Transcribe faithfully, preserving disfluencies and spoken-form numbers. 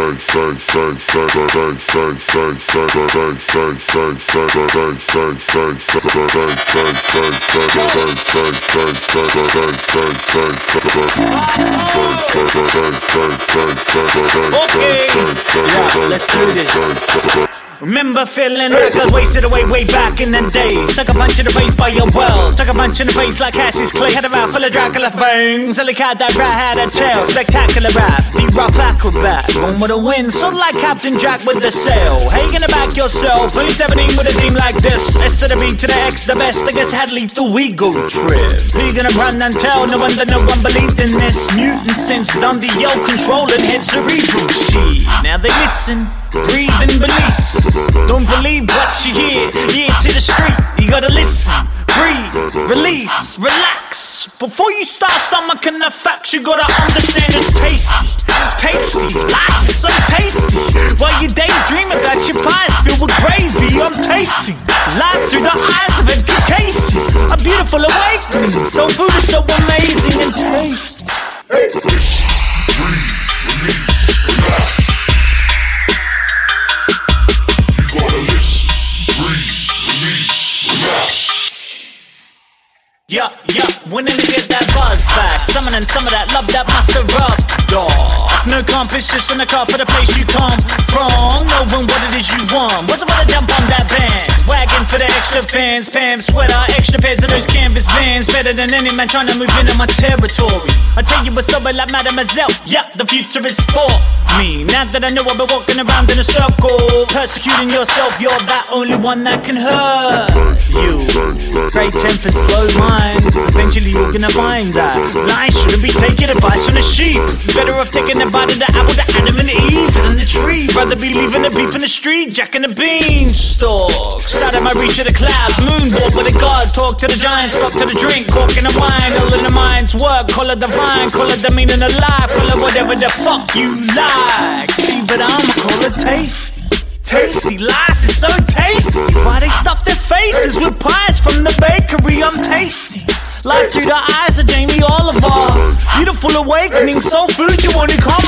yeah, let's do this. Remember feeling records wasted away way back in the days. Took a punch in the face by your world. Took a punch in the face like Cassius Clay. Had a mouth full of Dracula fangs. Silly cat that rat had a tail. Spectacular rap, the rough acrobat. Going with a wind, sort of like Captain Jack with the sail. Hey, gonna back yourself. Only seventeen with a team like this. S to the B to the X, the best. I guess had lethal ego trip. He gonna run and tell. No wonder no one believed in this. Mutant since done the yo controlling hit cerebral shit. Now they listen, breathe and release. Don't believe what you hear, yeah, to the street. You gotta listen, breathe, release, relax. Before you start stomaching the facts, you gotta understand it's tasty. Tasty, life is so tasty. While you daydream about your pies filled with gravy, I'm tasty. Life through the eyes of a Casey. A beautiful awakening. So food is so amazing and tasty. Hey. Breathe, release, relax. Yeah, yeah, winning to get that buzz back. Summoning some of that love that must have rubbed off. No competition in the car for the place you come from. Knowing what it is you want. What's about to jump on that band? Wagon for the extra fans. Pam sweater, extra pairs of those canvas vans. Better than any man trying to move into my territory. I tell you what's over like Mademoiselle. Yeah, the future is for me. Now that I know I've been walking around in a circle, persecuting yourself, you're that only one that can hurt you. Great temper, slow mind. Eventually you're gonna find that life shouldn't be taking advice from the sheep. Better off taking the bite of the apple, the Adam and the Eve and the tree. Rather be leaving the beef in the street, Jack and the beanstalk. Started my reach to the clouds, moonwalk with a god. Talk to the giants, talk to the drink, cork in the wine. All in the mind's work, call it divine, call it the meaning of life, call it whatever the fuck you like. See, but I'ma call it tasty. Tasty, life is so tasty. Why they stuff their faces with pies from the bakery? I'm tasty. Life through the eyes of Jamie Oliver. Beautiful awakening, soul food you only come